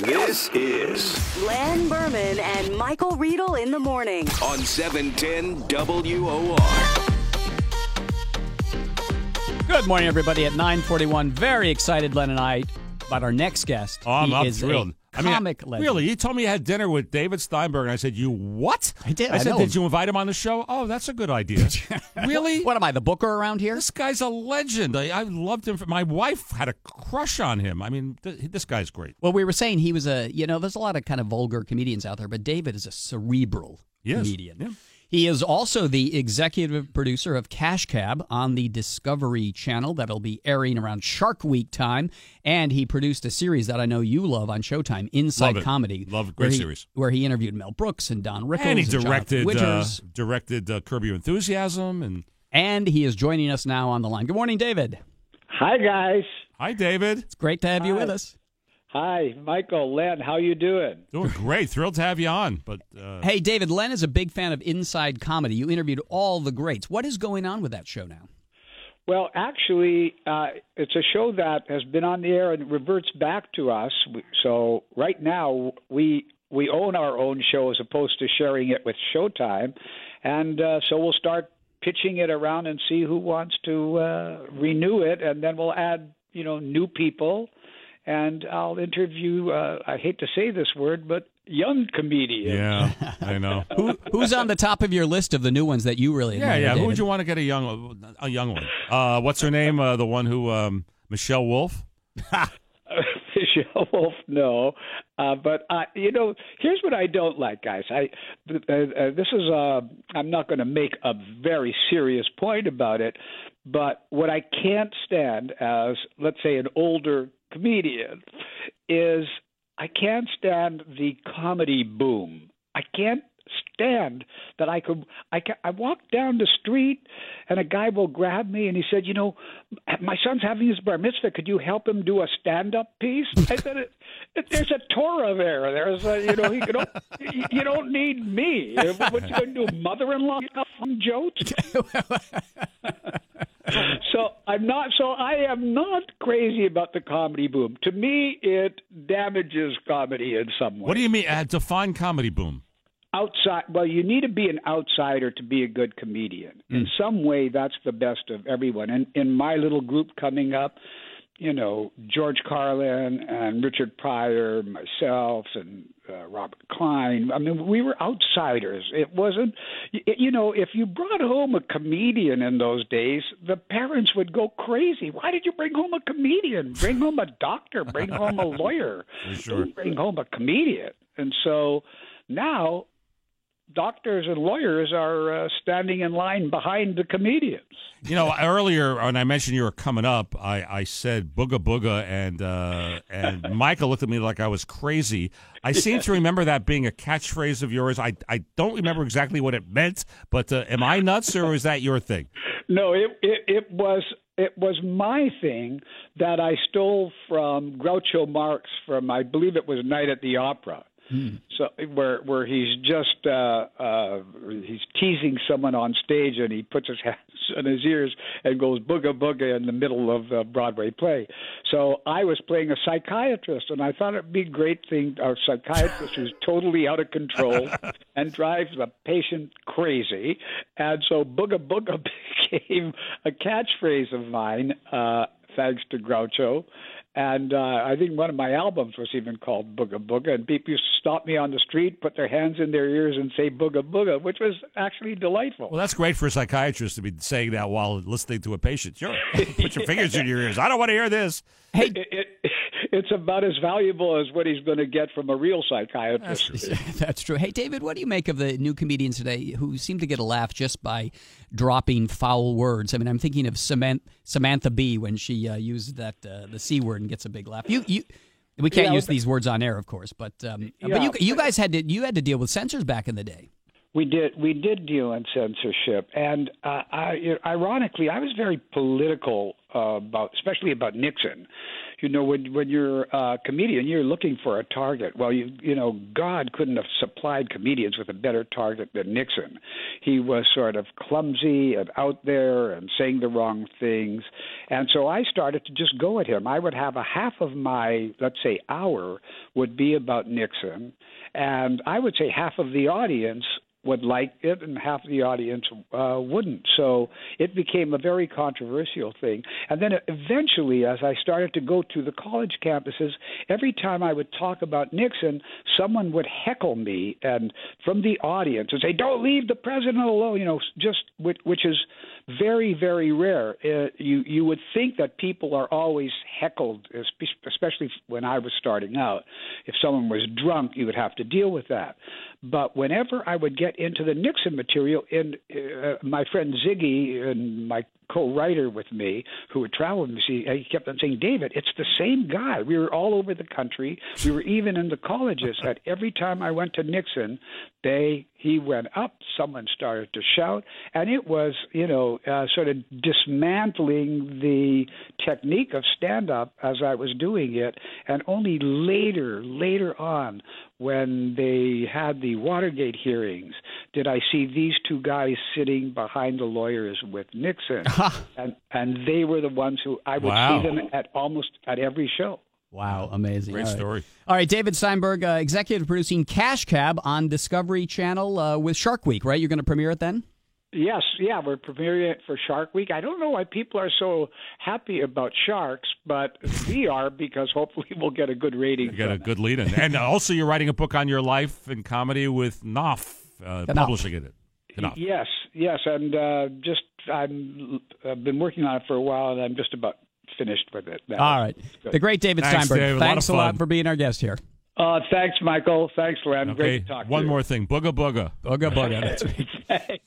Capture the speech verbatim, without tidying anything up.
This is Len Berman and Michael Riedel in the morning on seven ten W O R. Good morning, everybody. At nine forty-one, very excited, Len and I, about our next guest. Oh, I'm, he I'm is thrilled. A I mean, comic legend. Really? You told me you had dinner with David Steinberg, and I said, you what? I did. I, I said, know did him. you invite him on the show? Oh, that's a good idea. Really? What am I, the booker around here? This guy's a legend. I, I loved him. My wife had a crush on him. I mean, th- this guy's great. Well, we were saying he was a, you know, there's a lot of kind of vulgar comedians out there, but David is a cerebral Yes. comedian. Yeah. He is also the executive producer of Cash Cab on the Discovery Channel that'll be airing around Shark Week time. And he produced a series that I know you love on Showtime, Inside Love it. Comedy. Love it. where Great he- series. Where he interviewed Mel Brooks and Don Rickles And he Jonathan directed uh, Winters. directed uh, Curb Your Enthusiasm. And And he is joining us now on the line. Good morning, David. Hi, guys. hi, David. It's great to have you Hi. with us. Hi, Michael, Len. How you doing? Doing great. Thrilled to have you on. But uh, Hey, David, Len is a big fan of Inside Comedy. You interviewed all the greats. What is going on with that show now? Well, actually, uh, it's a show that has been on the air and reverts back to us. We- So right now, we we own our own show as opposed to sharing it with Showtime, and uh, so we'll start pitching it around and see who wants to uh, renew it, and then we'll add you know new people. And I'll interview, uh, I hate to say this word, but young comedians. yeah, I know. Who, who's on the top of your list of the new ones that you really Yeah, admire, yeah. Who David? would you want to get a young a young one? Uh, what's her name? Uh, the one who um, Michelle Wolf. Michelle Wolf, no. Uh, but, uh, you know, here's what I don't like, guys. I uh, uh, This is, uh, I'm not going to make a very serious point about it, but what I can't stand as, let's say, an older comedian is I can't stand the comedy boom. I can't stand that I could I can, I walk down the street and a guy will grab me and he said, you know, my son's having his bar mitzvah. Could you help him do a stand-up piece? I said, it, it, there's a Torah there. There's a, you know, you don't you don't need me. What you going to do, mother-in-law jokes? So I'm not. So I am not crazy about the comedy boom. To me, it damages comedy in some way. What do you mean? Uh, define comedy boom. Outside, well, you need to be an outsider to be a good comedian. Mm. In some way, that's the best of everyone. And in my little group coming up, you know, George Carlin and Richard Pryor, myself, and uh, Robert Klein. I mean, we were outsiders. It wasn't, you know, if you brought home a comedian in those days, the parents would go crazy. Why did you bring home a comedian? Bring home a doctor. Bring home a lawyer. For sure. Don't bring home a comedian. And so now doctors and lawyers are uh, standing in line behind the comedians. You know, earlier when I mentioned you were coming up, I, I said booga booga, and uh, and Michael looked at me like I was crazy. I seem to remember that being a catchphrase of yours. I, I don't remember exactly what it meant, but uh, am I nuts or is that your thing? No, it, it it was it was my thing that I stole from Groucho Marx from, I believe it was Night at the Opera. Hmm. So where where he's just uh, uh, he's teasing someone on stage and he puts his hands in his ears and goes booga booga in the middle of the Broadway play. So I was playing a psychiatrist and I thought it'd be a great thing. A psychiatrist who's totally out of control and drives the patient crazy. And so booga booga became a catchphrase of mine, uh, thanks to Groucho. And uh, I think one of my albums was even called Booga Booga, and people used to stop me on the street, put their hands in their ears, and say Booga Booga, which was actually delightful. Well, that's great for a psychiatrist to be saying that while listening to a patient. Sure, put your fingers in your ears. I don't want to hear this. Hey, it, it, it's about as valuable as what he's going to get from a real psychiatrist. That's, that's true. Hey, David, what do you make of the new comedians today who seem to get a laugh just by dropping foul words? I mean, I'm thinking of Samantha, Samantha Bee when she uh, used that uh, the C word and gets a big laugh. You, you, we can't Yeah, use but- these words on air, of course, but um, Yeah. but you, you guys had to you had to deal with censors back in the day. We did. We did deal in censorship, and uh, I, ironically, I was very political uh, about, especially about Nixon. you know, when when you're a comedian, you're looking for a target. Well, you you know, God couldn't have supplied comedians with a better target than Nixon. He was sort of clumsy and out there and saying the wrong things. And so I started to just go at him. I would have a half of my, let's say, hour would be about Nixon, and I would say half of the audience would like it and half of the audience uh, wouldn't. So it became a very controversial thing. And then eventually, as I started to go to the college campuses, every time I would talk about Nixon, someone would heckle me and from the audience and say, "Don't leave the president alone," you know, just which, which is very, very rare. Uh, you you would think that people are always heckled, especially when I was starting out. If someone was drunk, you would have to deal with that. But whenever I would get into the Nixon material, and uh, my friend Ziggy and my co-writer with me, who would travel with me, he kept on saying, "David, it's the same guy." We were all over the country. We were even in the colleges. And every time I went to Nixon, they he went up, someone started to shout, and it was, you know, uh, sort of dismantling the technique of stand-up as I was doing it. And only later, later on, when they had the Watergate hearings, did I see these two guys sitting behind the lawyers with Nixon. and and they were the ones who I would Wow. see them at almost at every show. Wow, amazing. Great All right. story. All right, David Steinberg, uh, executive producing Cash Cab on Discovery Channel uh, with Shark Week, right? You're going to premiere it then? Yes, yeah, we're premiering it for Shark Week. I don't know why people are so happy about sharks, but we are, because hopefully we'll get a good rating. You got a from it. good lead in. And also, you're writing a book on your life and comedy with Knopf, uh, Knopf. publishing it. Knopf. Yes, yes, and uh, just I'm I've been working on it for a while, and I'm just about finished with it now. All right. Good. The great David Thanks, Steinberg. David. A lot Thanks of a lot fun. for being our guest here. Uh, thanks, Michael. Thanks, Len. Okay, Great to talk to one you. more thing. Booga Booga. Booga Booga. That's right.